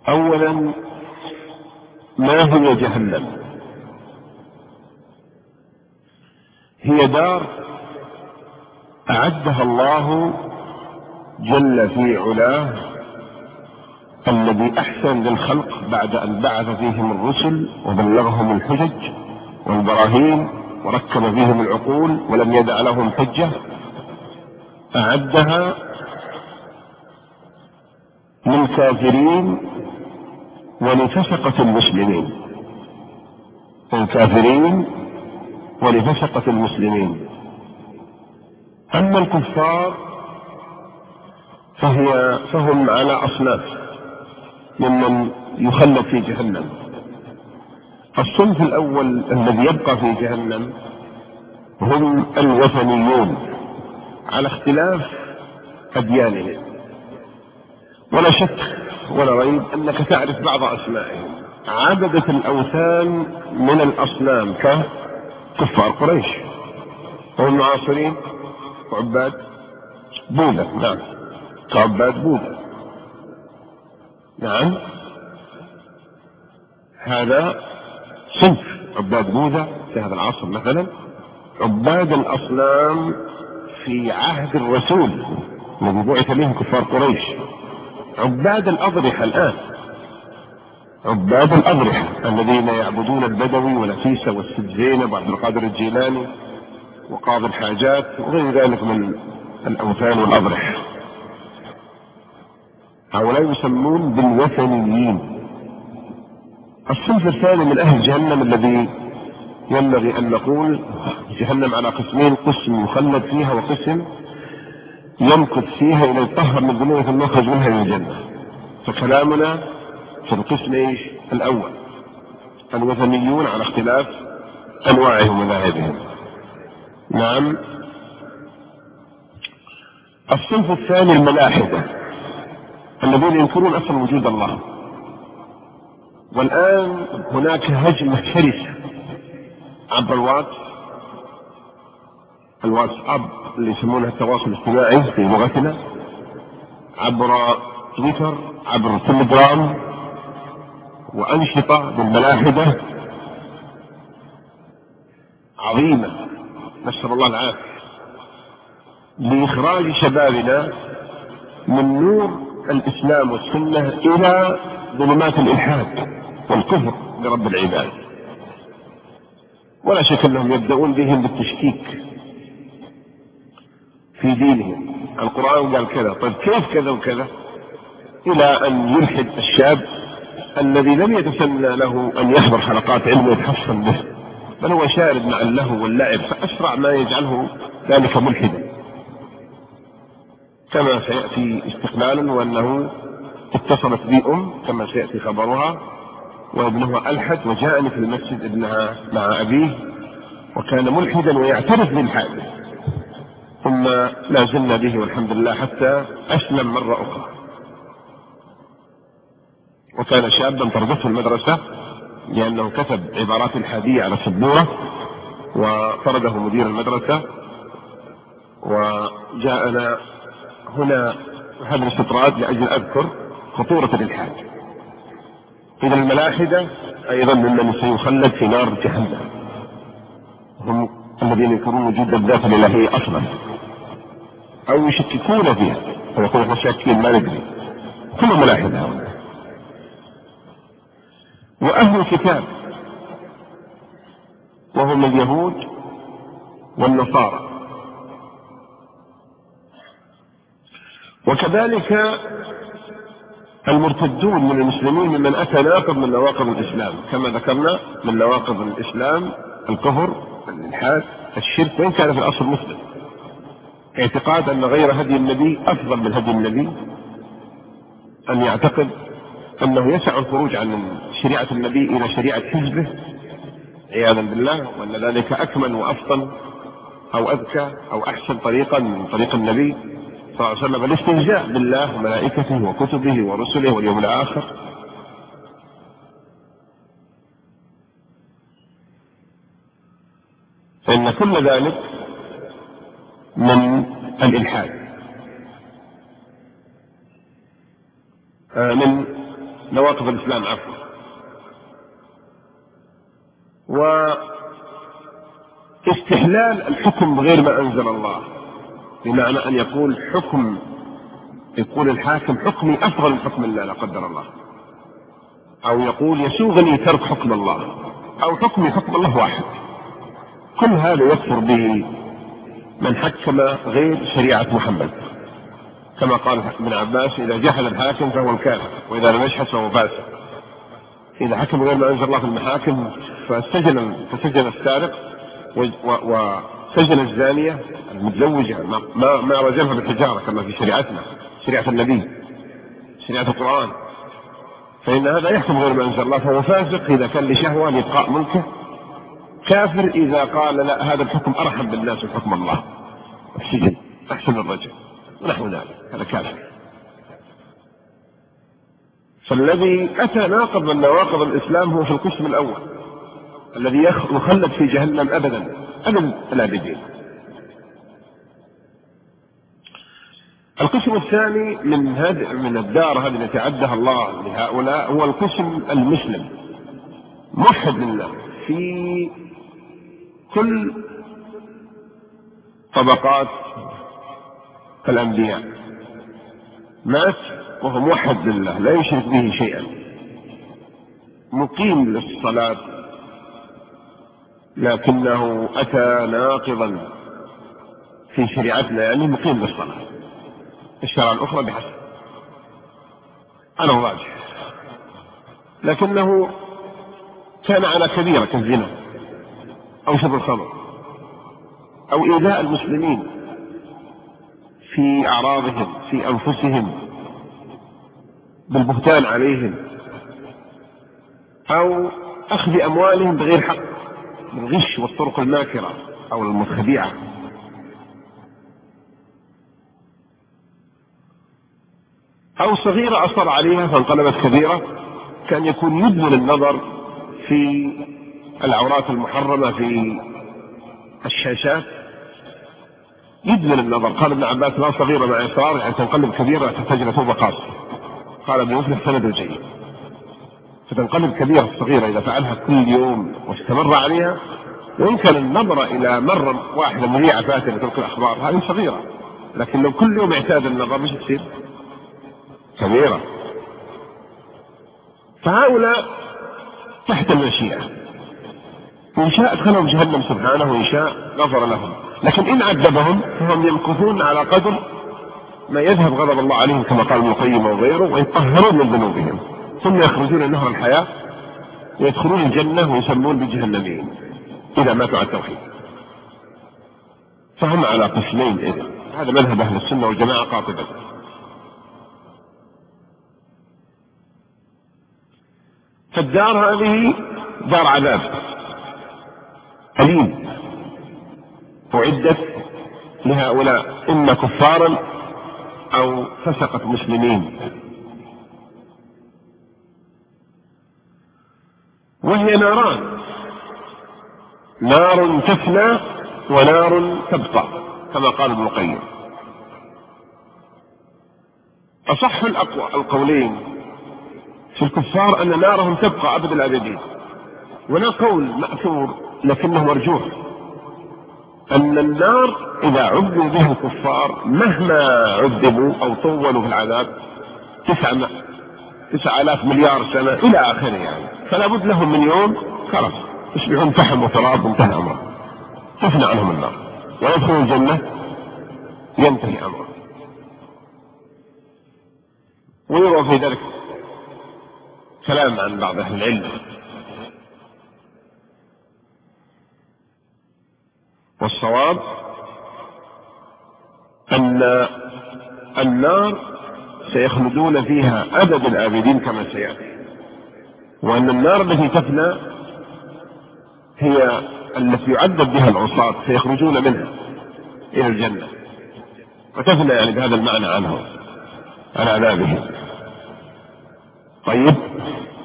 أولا، ما هي جهنم؟ هي دار أعدها الله جل في علاه الذي أحسن للخلق بعد أن بعث فيهم الرسل وبلغهم الحجج والبراهين وركب فيهم العقول ولم يدع لهم حجة. أعدها للكافرين ولفسقة المسلمين، الكافرين ولفسقة المسلمين. أما الكفار فهم على أصناف ممن يخلد في جهنم. الصنف الأول الذي يبقى في جهنم هم الوثنيون على اختلاف أديانهم، ولا شك ولا ريب أنك تعرف بعض أسمائهم. عبدة الأوثان من الأصنام ككفار قريش وهم معاصرين وعباد بوذا، نعم، كعباد بوذا، نعم، هذا صنف عباد بوذا في هذا العصر. مثلا عباد الأصنام في عهد الرسول الذي بعث لهم كفار قريش، عباد الأضرحة الآن، عباد الأضرحة الذين يعبدون البدوي ونفيسة والسيد زينب وعبد القادر الجيلاني وقاضي الحاجات وغير ذلك من الأوثان والأضرحة، هؤلاء يسمون بالوثنيين. الصنف الثاني من أهل جهنم الذي ينبغي أن نقول جهنم على قسمين: قسم يخلد فيها وقسم يمكث فيها إلى يطهر من ذنوبه ثم يخرج منها إلى الجنة. فكلامنا في القسم الأول، الوثنيون على اختلاف أنواعهم ومذاهبهم. نعم. الصنف الثاني الملاحدة الذين ينكرون أصلا وجود الله. والآن هناك هجمة شرسة عبر الواتساب اللي يسمونها التواصل الاجتماعي في لغتنا، عبر تويتر، عبر تليجرام، وأنشطة بالملاحدة عظيمة نسأل الله العافية لإخراج شبابنا من نور الإسلام والسنة إلى ظلمات الإلحاد والكفر برب العباد. ولا شك أنهم يبدأون بهم بالتشكيك في دينهم. القرآن قال كذا، طيب كيف كذا وكذا؟ إلى أن يلحد الشاب الذي لم يتسنى له أن يحضر حلقات علم ويتحصن به، بل هو شارد مع اللهو واللعب، فأسرع ما يجعله ذلك ملحدا، كما سيأتي استقلالا. وأنه اتصلت بي كما سيأتي خبرها، وابنها ألحد وجاءني في المسجد ابنها مع أبيه وكان ملحدا ويعترف بالحادث، ثم لا زلنا به والحمد لله حتى أسلم مرة أخرى. وكان شابا طردته المدرسة لأنه كتب عبارات الحادية على السبورة، وطرده مدير المدرسة. وجاءنا هنا هذا الاستطراد لأجل أذكر خطورة الإلحاد. إذا الملاحدة أيضا ممن سيخلد في نار جهنم، هم الذين ينكرون وجود الذات الإلهية أصلا أو يشككون فيها ويقولون احنا شاكين ما ندري، كلهم ملاحدة هؤلاء. وأهل الكتاب وهم اليهود والنصارى، وكذلك المرتدون من المسلمين ممن أتى ناقض من نواقض الإسلام، كما ذكرنا من نواقض الإسلام الكفر، الإلحاد، الشرك، وإن كان في الأصل مسلم، اعتقاد أن غير هدي النبي أفضل من هدي النبي، أن يعتقد أنه يسع الخروج عن شريعة النبي إلى شريعة حزبه عياذا بالله، وأن ذلك أكمل وأفضل أو أذكى أو أحسن طريقا من طريق النبي صلى الله عليه وسلم، الاستهزاء بالله وملائكته وكتبه ورسله واليوم الآخر. فإن كل ذلك من الإلحاد، من نواقض الإسلام عفوا. واستحلال الحكم بغير ما أنزل الله، بمعنى أن يقول الحاكم حكمي أفضل من حكم الله لا قدر الله، أو يقول يسوغني ترك حكم الله، أو حكم الله واحد. كل هذا يكفر به من حكم غير شريعة محمد، كما قال ابن عباس: إذا جحد الحاكم فهو الكافر، وإذا لم يجحد فهو فاسق. إذا حكم غير ما أنزل الله في المحاكم فسجن السارق وسجن الزانية المتزوجة، ما رجمها بالحجارة كما في شريعتنا، شريعة النبي، شريعة القرآن. فإن هذا يحكم غير ما أنزل الله فهو فاسق إذا كان لشهوة لإبقاء ملكه، كافر إذا قال لا هذا الحكم أرحم بالناس من حكم الله، السجن أحسن الرجل ونحو ذلك، هذا كافر. فالذي أتى ناقض من نواقض الإسلام هو في القسم الأول الذي يخلد في جهنم أبدا الآبدين. القسم الثاني من الدار هذه التي أعدها الله لهؤلاء هو القسم المسلم، موحد لله في كل طبقات الأنبياء، مات وهو موحد لله لا يشرك به شيئا، مقيم للصلاة، لكنه أتى ناقضا في شريعتنا، يعني مقيم للصلاة، الشرع الأخرى بحسب أنا راجح، لكنه كان على كبيرة كالزنا أو شرب الخمر أو إيذاء المسلمين في أعراضهم في أنفسهم بالبهتان عليهم، أو أخذ أموالهم بغير حق بالغش والطرق الماكرة أو المخدعة، أو صغيرة أصر عليها فانقلبت كبيرة، كان يكون يدمن النظر في العورات المحرمة في الشاشات، يدمن النظر. قال ابن عباس: لا صغيرة مع إصرار يعني تنقلب كبيرة تحتاج إلى توبة خاصة. قال ابن مسلم: سند جيد. فتنقلب كبيرة الصغيرة إذا فعلها كل يوم واستمر عليها، وإن كان النظر إلى مرة واحدة مذيعة فاتنة تلك الأخبار هذه صغيرة، لكن لو كل يوم اعتاد النظر مش تصير كبيرة. فهؤلاء تحت المشيئة، وإن شاء أدخلهم جهنم سبحانه وإن شاء غفر لهم، لكن إن عذبهم فهم يمكثون على قدر ما يذهب غضب الله عليهم كما قال ابن القيم وغيره، ويطهرون من ذنوبهم ثم يخرجون نهر الحياة ويدخلون الجنة ويسمون بجهنميين إذا ماتوا على التوحيد. فهم على قسمين إذن، هذا مذهب أهل السنة والجماعة قاطبة. فالدار هذه دار عذاب أليم أعدت لهؤلاء إما كفارا أو فسقة مسلمين، وهي ناران: نار تفنى ونار تبقى كما قال ابن القيم. أصح القولين في الكفار أن نارهم تبقى أبد الآبدين، ولا قول مأثور لكنه مرجوح أن النار إذا عذبوا بها الكفار مهما عذبوا أو طولوا في العذاب 9,000 مليار سنة إلى آخره، يعني فلا بد لهم من يوم خلاص يصبحون فحم وتراب وانتهى أمره، تفنى عنهم النار ويدخلوا الجنة ينتهي أمره. ويروى في ذلك كلام عن بعض أهل العلم، والصواب أن النار سيخلدون فيها أبد الآبدين كما سيأتي، وأن النار التي تفنى هي التي يعذب بها العصاة سيخرجون منها إلى الجنة، وتفنى يعني بهذا المعنى عنهم عن عذابهم. طيب،